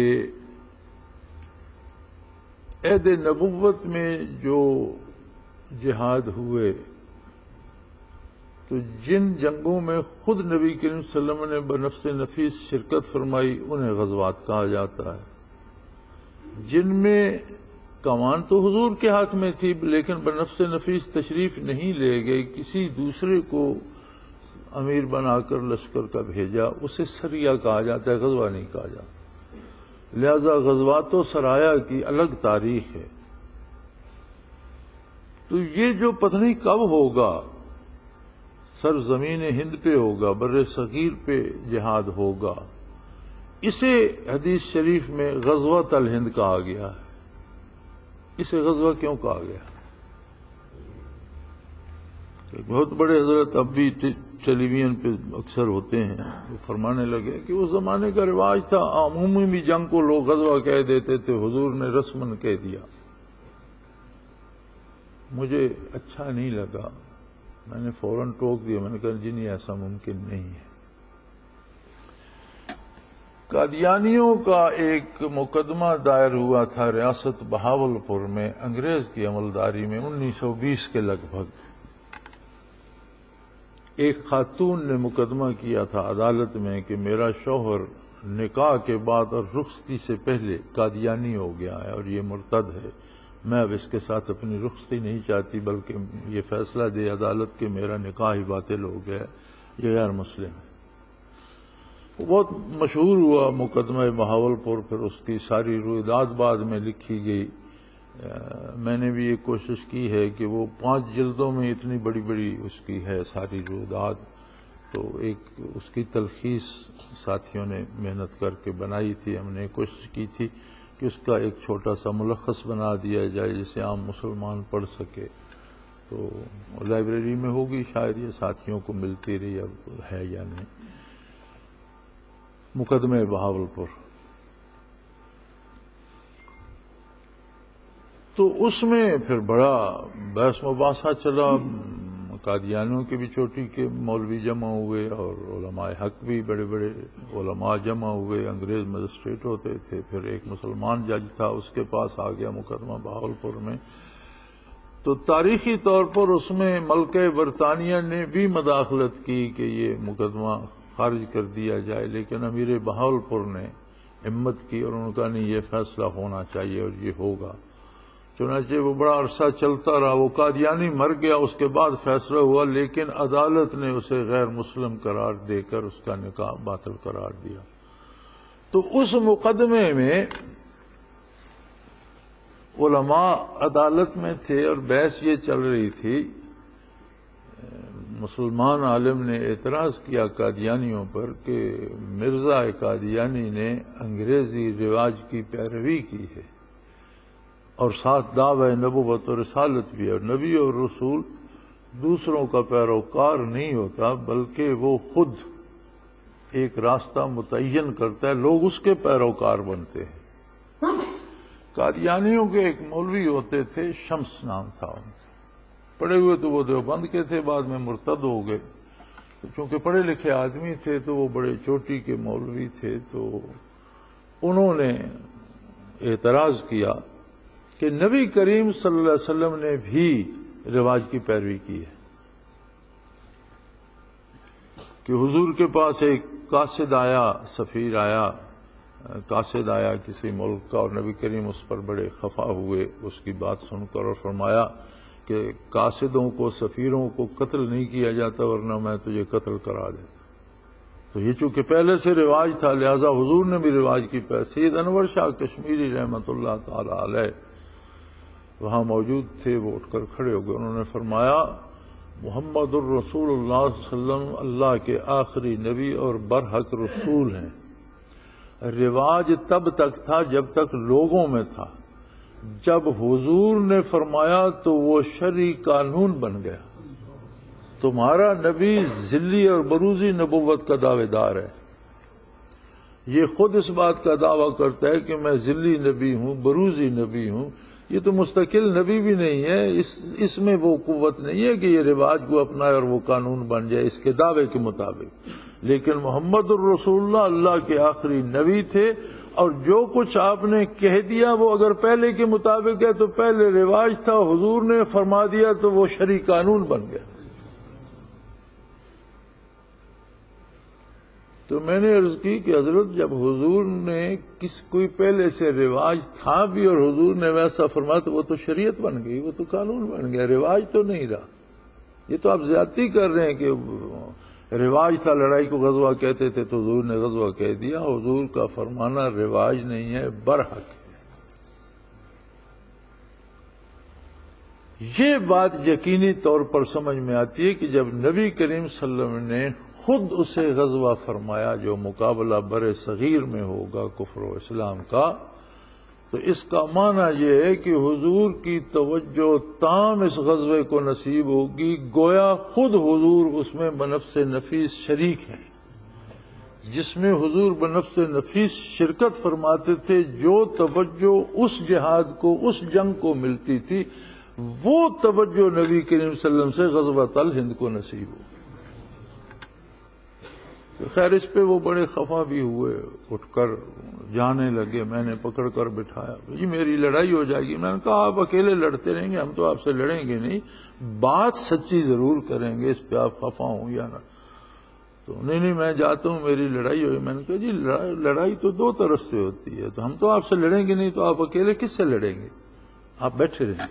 عہد نبوت میں جو جہاد ہوئے تو جن جنگوں میں خود نبی کریم صلی اللہ علیہ وسلم نے بنفس نفیس شرکت فرمائی انہیں غزوات کہا جاتا ہے۔ جن میں کمان تو حضور کے ہاتھ میں تھی لیکن بنفس نفیس تشریف نہیں لے گئے، کسی دوسرے کو امیر بنا کر لشکر کا بھیجا، اسے سریہ کہا جاتا ہے، غزوہ نہیں کہا جاتا۔ لہذا غزوات و سرایا کی الگ تاریخ ہے۔ تو یہ جو پتہ نہیں کب ہوگا، سرزمین ہند پہ ہوگا، بر صغیر پہ جہاد ہوگا، اسے حدیث شریف میں غزوۃ الہند کہا گیا ہے۔ اسے غزوہ کیوں کہا گیا؟ بہت بڑے حضرت اب بھی ٹیلی ویژن پہ اکثر ہوتے ہیں، وہ فرمانے لگے کہ اس زمانے کا رواج تھا، عمومی بھی جنگ کو لوگ غزوہ کہہ دیتے تھے، حضور نے رسماً کہہ دیا۔ مجھے اچھا نہیں لگا، میں نے فوراً ٹوک دیا، میں نے کہا جی نہیں، ایسا ممکن نہیں ہے۔ قادیانیوں کا ایک مقدمہ دائر ہوا تھا ریاست بہاولپور میں انگریز کی عملداری میں 1920 کے لگ بھگ۔ ایک خاتون نے مقدمہ کیا تھا عدالت میں کہ میرا شوہر نکاح کے بعد اور رخصتی سے پہلے قادیانی ہو گیا ہے اور یہ مرتد ہے، میں اب اس کے ساتھ اپنی رخصتی نہیں چاہتی، بلکہ یہ فیصلہ دے عدالت کہ میرا نکاح ہی باطل ہو گیا ہے، یہ غیر مسلم ہے۔ بہت مشہور ہوا مقدمہ بہاولپور، پھر اس کی ساری رویداد بعد میں لکھی گئی۔ میں نے بھی یہ کوشش کی ہے کہ وہ 5 جلدوں میں اتنی بڑی بڑی اس کی ہے ساری رویداد، تو ایک اس کی تلخیص ساتھیوں نے محنت کر کے بنائی تھی، ہم نے کوشش کی تھی کہ اس کا ایک چھوٹا سا ملخص بنا دیا جائے جسے عام مسلمان پڑھ سکے، تو لائبریری میں ہوگی شاید، یہ ساتھیوں کو ملتی رہی، اب ہے یا نہیں۔ مقدمہ بہاولپور، تو اس میں پھر بڑا بحث مباحثہ چلا، قادیانیوں کے بھی چوٹی کے مولوی جمع ہوئے اور علماء حق بھی بڑے بڑے علماء جمع ہوئے، انگریز مجسٹریٹ ہوتے تھے، پھر ایک مسلمان جج تھا، اس کے پاس آ گیا مقدمہ بہاولپور میں۔ تو تاریخی طور پر اس میں ملکہ برطانیہ نے بھی مداخلت کی کہ یہ مقدمہ خارج کر دیا جائے، لیکن امیر بہاولپور نے ہمت کی اور انہوں نے کہا نہیں، یہ فیصلہ ہونا چاہیے اور یہ ہوگا۔ چنانچہ وہ بڑا عرصہ چلتا رہا، وہ قادیانی مر گیا، اس کے بعد فیصلہ ہوا، لیکن عدالت نے اسے غیر مسلم قرار دے کر اس کا نکاح باطل قرار دیا۔ تو اس مقدمے میں علماء عدالت میں تھے اور بحث یہ چل رہی تھی، مسلمان عالم نے اعتراض کیا قادیانیوں پر کہ مرزا قادیانی نے انگریزی رواج کی پیروی کی ہے اور ساتھ دعوی نبوت اور رسالت بھی ہے، اور نبی اور رسول دوسروں کا پیروکار نہیں ہوتا بلکہ وہ خود ایک راستہ متعین کرتا ہے، لوگ اس کے پیروکار بنتے ہیں۔ قادیانیوں کے ایک مولوی ہوتے تھے، شمس نام تھا ان کا، پڑھے ہوئے تو وہ دیوبند کے تھے، بعد میں مرتد ہو گئے، چونکہ پڑھے لکھے آدمی تھے تو وہ بڑے چوٹی کے مولوی تھے، تو انہوں نے اعتراض کیا کہ نبی کریم صلی اللہ علیہ وسلم نے بھی رواج کی پیروی کی ہے، کہ حضور کے پاس ایک قاصد آیا، سفیر آیا، قاصد آیا کسی ملک کا، اور نبی کریم اس پر بڑے خفا ہوئے اس کی بات سن کر، اور فرمایا کہ قاصدوں کو، سفیروں کو قتل نہیں کیا جاتا ورنہ میں تجھے قتل کرا دیتا۔ تو یہ چونکہ پہلے سے رواج تھا، لہذا حضور نے بھی رواج کی پیروی۔ سید انور شاہ کشمیری رحمۃ اللہ تعالی علیہ وہاں موجود تھے، وہ اٹھ کر کھڑے ہو گئے، انہوں نے فرمایا محمد الرسول اللہ صلی اللہ علیہ وسلم اللہ کے آخری نبی اور برحق رسول ہیں۔ رواج تب تک تھا جب تک لوگوں میں تھا، جب حضور نے فرمایا تو وہ شرعی قانون بن گیا۔ تمہارا نبی ذلی اور بروزی نبوت کا دعوے دار ہے، یہ خود اس بات کا دعویٰ کرتا ہے کہ میں ذلی نبی ہوں، بروزی نبی ہوں، یہ تو مستقل نبی بھی نہیں ہے، اس میں وہ قوت نہیں ہے کہ یہ رواج کو اپنائے اور وہ قانون بن جائے اس کے دعوے کے مطابق، لیکن محمد الرسول اللہ اللہ کے آخری نبی تھے، اور جو کچھ آپ نے کہہ دیا وہ اگر پہلے کے مطابق ہے تو پہلے رواج تھا، حضور نے فرما دیا تو وہ شرعی قانون بن گیا۔ تو میں نے عرض کی کہ حضرت جب حضور نے کوئی پہلے سے رواج تھا بھی اور حضور نے ویسا فرمایا تو وہ تو شریعت بن گئی، وہ تو قانون بن گیا، رواج تو نہیں رہا۔ یہ تو آپ زیادتی کر رہے ہیں کہ رواج تھا، لڑائی کو غزوہ کہتے تھے تو حضور نے غزوہ کہہ دیا۔ حضور کا فرمانا رواج نہیں ہے، برحق ہے۔ یہ بات یقینی طور پر سمجھ میں آتی ہے کہ جب نبی کریم صلی اللہ علیہ وسلم نے خود اسے غزوہ فرمایا جو مقابلہ بر صغیر میں ہوگا کفر و اسلام کا، تو اس کا معنی یہ ہے کہ حضور کی توجہ تام اس غزوے کو نصیب ہوگی، گویا خود حضور اس میں بنفس نفیس شریک ہیں، جس میں حضور بنفس نفیس شرکت فرماتے تھے۔ جو توجہ اس جہاد کو، اس جنگ کو ملتی تھی، وہ توجہ نبی کریم صلی اللہ علیہ وسلم سے غزوۃ الہند کو نصیب ہو۔ خیر اس پہ وہ بڑے خفا بھی ہوئے، اٹھ کر جانے لگے، میں نے پکڑ کر بٹھایا، جی میری لڑائی ہو جائے گی۔ میں نے کہا آپ اکیلے لڑتے رہیں گے، ہم تو آپ سے لڑیں گے نہیں، بات سچی ضرور کریں گے، اس پہ آپ خفا ہوں یا نہ۔ تو نہیں میں جاتا ہوں، میری لڑائی ہوئی۔ میں نے کہا جی لڑائی تو دو طرف سے ہوتی ہے، تو ہم تو آپ سے لڑیں گے نہیں، تو آپ اکیلے کس سے لڑیں گے؟ آپ بیٹھے رہیں۔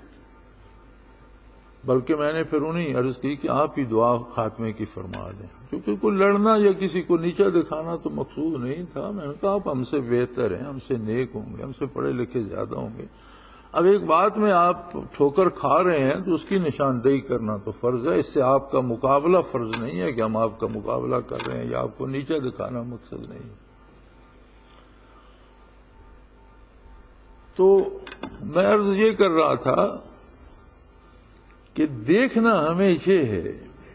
بلکہ میں نے پھر انہیں عرض کی کہ آپ ہی دعا خاتمے کی فرما دیں، کیونکہ کوئی لڑنا یا کسی کو نیچا دکھانا تو مقصود نہیں تھا۔ میں نے کہا آپ ہم سے بہتر ہیں، ہم سے نیک ہوں گے، ہم سے پڑھے لکھے زیادہ ہوں گے۔ اب ایک بات میں آپ ٹھوکر کھا رہے ہیں تو اس کی نشاندہی کرنا تو فرض ہے، اس سے آپ کا مقابلہ فرض نہیں ہے کہ ہم آپ کا مقابلہ کر رہے ہیں یا آپ کو نیچا دکھانا مقصد نہیں ہے۔ تو میں عرض یہ کر رہا تھا کہ دیکھنا ہمیں یہ ہے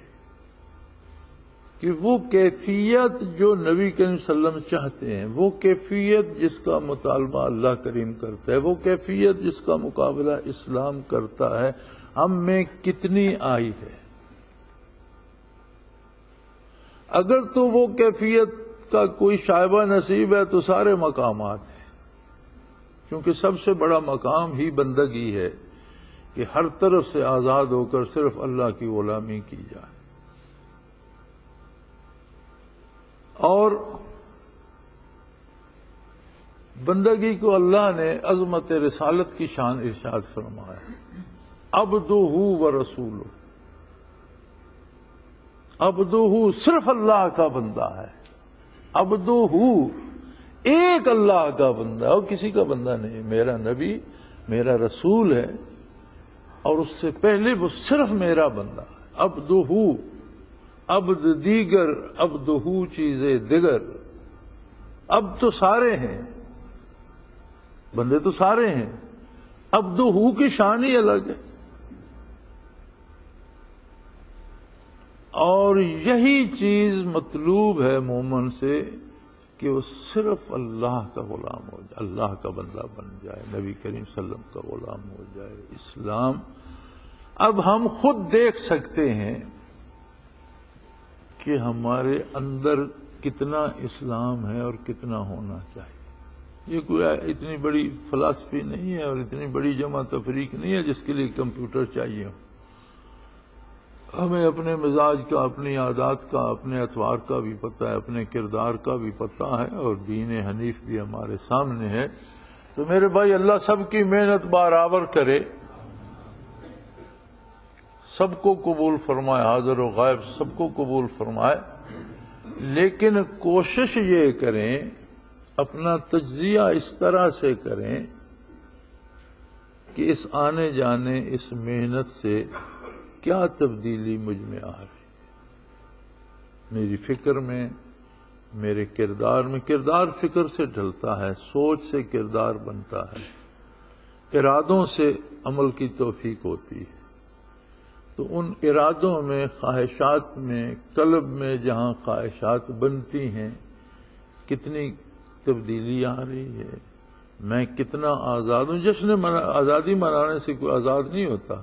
کہ وہ کیفیت جو نبی کریم صلی اللہ علیہ وسلم چاہتے ہیں، وہ کیفیت جس کا مطالبہ اللہ کریم کرتا ہے، وہ کیفیت جس کا مقابلہ اسلام کرتا ہے، ہم میں کتنی آئی ہے۔ اگر تو وہ کیفیت کا کوئی شائبہ نصیب ہے تو سارے مقامات ہیں، کیونکہ سب سے بڑا مقام ہی بندگی ہے کہ ہر طرف سے آزاد ہو کر صرف اللہ کی غلامی کی جائے۔ اور بندگی کو اللہ نے عظمت رسالت کی شان ارشاد فرمایا، عبدہ و رسولہ۔ عبدہ صرف اللہ کا بندہ ہے، عبدہ ایک اللہ کا بندہ ہے اور کسی کا بندہ نہیں۔ میرا نبی میرا رسول ہے اور اس سے پہلے وہ صرف میرا بندہ ہے۔ عبدہ، عبد دیگر، عبدہ چیزیں دیگر۔ اب تو سارے ہیں، بندے تو سارے ہیں، عبدہ کی شان ہی الگ ہے۔ اور یہی چیز مطلوب ہے مومن سے کہ وہ صرف اللہ کا غلام ہو جائے، اللہ کا بندہ بن جائے، نبی کریم صلی اللہ علیہ وسلم کا غلام ہو جائے۔ اسلام اب ہم خود دیکھ سکتے ہیں کہ ہمارے اندر کتنا اسلام ہے اور کتنا ہونا چاہیے۔ یہ کوئی اتنی بڑی فلسفی نہیں ہے اور اتنی بڑی جمع تفریق نہیں ہے جس کے لیے کمپیوٹر چاہیے ہو۔ ہمیں اپنے مزاج کا، اپنی عادات کا، اپنے اطوار کا بھی پتہ ہے، اپنے کردار کا بھی پتہ ہے، اور دین حنیف بھی ہمارے سامنے ہے۔ تو میرے بھائی اللہ سب کی محنت برابر کرے، سب کو قبول فرمائے، حاضر و غائب سب کو قبول فرمائے، لیکن کوشش یہ کریں، اپنا تجزیہ اس طرح سے کریں کہ اس آنے جانے، اس محنت سے کیا تبدیلی مجھ میں آ رہی ہے، میری فکر میں، میرے کردار میں۔ کردار فکر سے ڈھلتا ہے، سوچ سے کردار بنتا ہے، ارادوں سے عمل کی توفیق ہوتی ہے۔ تو ان ارادوں میں، خواہشات میں، قلب میں جہاں خواہشات بنتی ہیں، کتنی تبدیلی آ رہی ہے، میں کتنا آزاد ہوں۔ جشن آزادی منانے سے کوئی آزاد نہیں ہوتا۔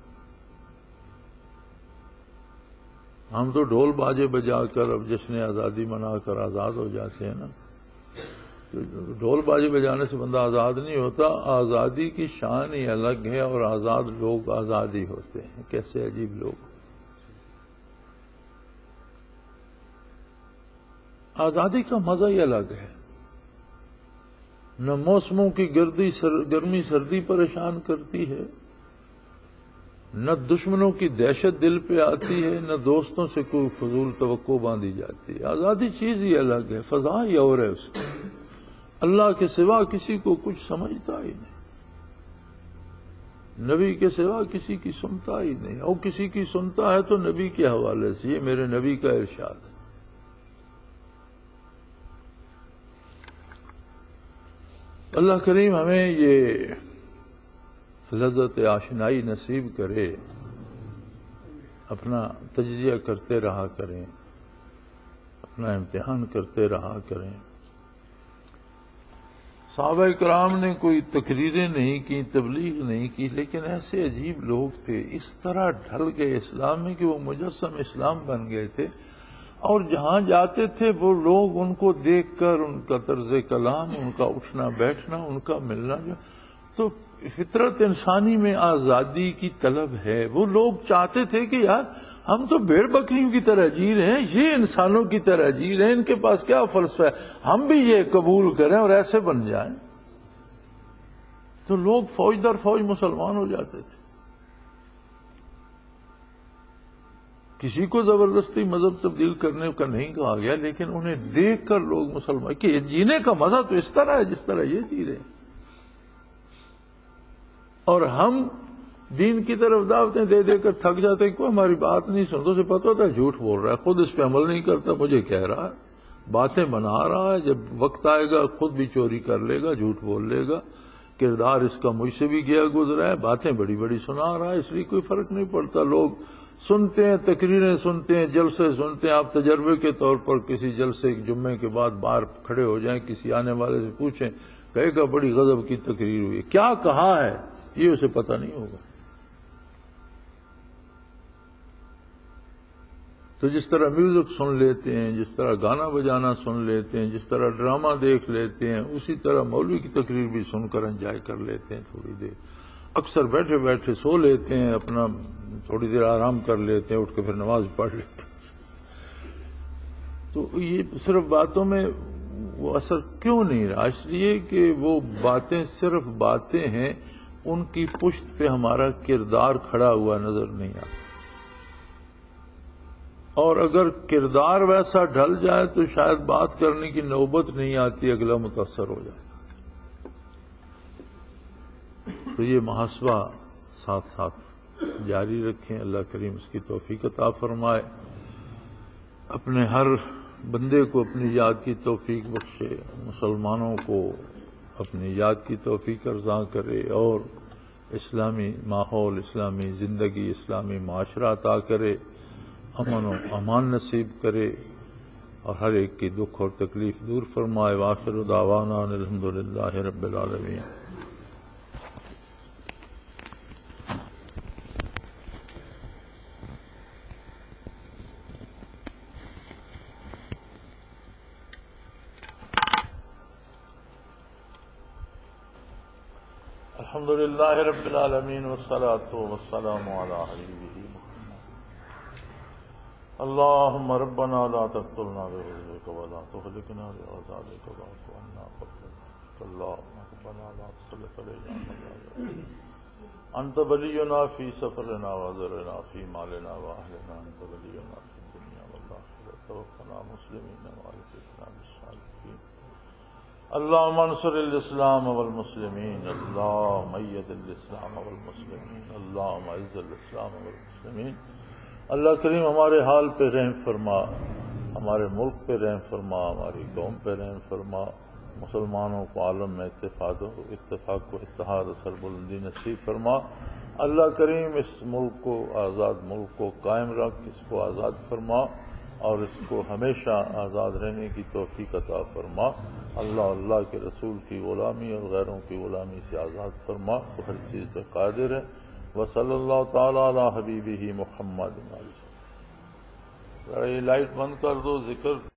ہم تو ڈھول باجے بجا کر اب جشن آزادی منا کر آزاد ہو جاتے ہیں نا۔ ڈھول باجے بجانے سے بندہ آزاد نہیں ہوتا، آزادی کی شان ہی الگ ہے، اور آزاد لوگ آزاد ہی ہوتے ہیں۔ کیسے عجیب لوگ۔ آزادی کا مزہ ہی الگ ہے. نہ موسموں کی گرمی سردی پریشان کرتی ہے، نہ دشمنوں کی دہشت دل پہ آتی ہے، نہ دوستوں سے کوئی فضول توقع باندھی جاتی ہے. آزادی چیز ہی الگ ہے، فضا ہی اور ہے اس کی. اللہ کے سوا کسی کو کچھ سمجھتا ہی نہیں، نبی کے سوا کسی کی سنتا ہی نہیں، اور کسی کی سنتا ہے تو نبی کے حوالے سے. یہ میرے نبی کا ارشاد ہے. اللہ کریم ہمیں یہ لذت آشنائی نصیب کرے، اپنا تجزیہ کرتے رہا کریں، اپنا امتحان کرتے رہا کریں. صحابہ کرام نے کوئی تقریریں نہیں کی، تبلیغ نہیں کی، لیکن ایسے عجیب لوگ تھے، اس طرح ڈھل گئے اسلام میں کہ وہ مجسم اسلام بن گئے تھے. اور جہاں جاتے تھے وہ لوگ ان کو دیکھ کر ان کا طرز کلام، ان کا اٹھنا بیٹھنا، ان کا ملنا جو تو فطرت انسانی میں آزادی کی طلب ہے. وہ لوگ چاہتے تھے کہ یار ہم تو بھیڑ بکریوں کی طرح جی رہے ہیں، یہ انسانوں کی طرح جی رہے ہیں، ان کے پاس کیا فلسفہ ہے، ہم بھی یہ قبول کریں اور ایسے بن جائیں. تو لوگ فوج در فوج مسلمان ہو جاتے تھے. کسی کو زبردستی مذہب تبدیل کرنے کا نہیں کہا گیا، لیکن انہیں دیکھ کر لوگ مسلمان کہ جینے کا مزہ تو اس طرح ہے جس طرح یہ جی رہے ہیں. اور ہم دین کی طرف دعوتیں دے دے کر تھک جاتے ہیں، کوئی ہماری بات نہیں سنتا، اسے پتہ ہوتا ہے جھوٹ بول رہا ہے، خود اس پہ عمل نہیں کرتا، مجھے کہہ رہا ہے، باتیں بنا رہا ہے، جب وقت آئے گا خود بھی چوری کر لے گا، جھوٹ بول لے گا. کردار اس کا مجھ سے بھی گیا گزرا ہے، باتیں بڑی بڑی سنا رہا ہے، اس لیے کوئی فرق نہیں پڑتا. لوگ سنتے ہیں، تقریریں سنتے ہیں، جلسے سنتے ہیں. آپ تجربے کے طور پر کسی جلسے جمعے کے بعد باہر کھڑے ہو جائیں، کسی آنے والے سے پوچھیں، کہے گا بڑی غضب کی تقریر ہوئی، کیا کہا ہے یہ اسے پتہ نہیں ہوگا. تو جس طرح میوزک سن لیتے ہیں، جس طرح گانا بجانا سن لیتے ہیں، جس طرح ڈرامہ دیکھ لیتے ہیں، اسی طرح مولوی کی تقریر بھی سن کر انجوائے کر لیتے ہیں تھوڑی دیر. اکثر بیٹھے بیٹھے سو لیتے ہیں، اپنا تھوڑی دیر آرام کر لیتے ہیں، اٹھ کے پھر نماز پڑھ لیتے ہیں. تو یہ صرف باتوں میں وہ اثر کیوں نہیں رہا؟ اس لیے کہ وہ باتیں صرف باتیں ہیں، ان کی پشت پہ ہمارا کردار کھڑا ہوا نظر نہیں آتا. اور اگر کردار ویسا ڈھل جائے تو شاید بات کرنے کی نوبت نہیں آتی، اگلا متاثر ہو جائے. تو یہ محاسبہ ساتھ ساتھ جاری رکھیں. اللہ کریم اس کی توفیق عطا فرمائے، اپنے ہر بندے کو اپنی یاد کی توفیق بخشے، مسلمانوں کو اپنی یاد کی توفیق عطا کرے، اور اسلامی ماحول، اسلامی زندگی، اسلامی معاشرہ عطا کرے، امن و امان نصیب کرے، اور ہر ایک کی دکھ اور تکلیف دور فرمائے. وآخر دعوانا الحمدللہ رب العالمین. الحمدللہ رب العالمین والصلاة والسلام علی حبیبہ اللہم ربنا لا تقتلنا بغضبک ولا تهلكنا بعذابک واعف عنا واغفر اللہم ربنا لا تسلط علینا من لا يرحمنا انت ولینا فی سفرنا وعذرنا فی مالنا واہلنا انت ولینا فی الدنیا والآخرہ توفنا مسلمین والحقنا بالصالحین. اللهم انصر الاسلام والمسلمین، اللهم اید الاسلام والمسلمین، اللهم اعز الاسلام والمسلمین. اللہ کریم ہمارے حال پہ رحم فرما، ہمارے ملک پہ رحم فرما، ہماری قوم پہ رحم فرما. مسلمانوں کو عالم میں اتفاق و اتحاد و سربلندی نصیب فرما. اللہ کریم اس ملک کو، آزاد ملک کو قائم رکھ، اس کو آزاد فرما، اور اس کو ہمیشہ آزاد رہنے کی توفیق عطا فرما. اللہ کے رسول کی غلامی اور غیروں کی غلامی سے آزاد فرما. تو ہر چیز پہ قادر ہے. وصلی اللہ تعالی علی حبیبہ محمد. ذرا یہ لائٹ بند کر دو، ذکر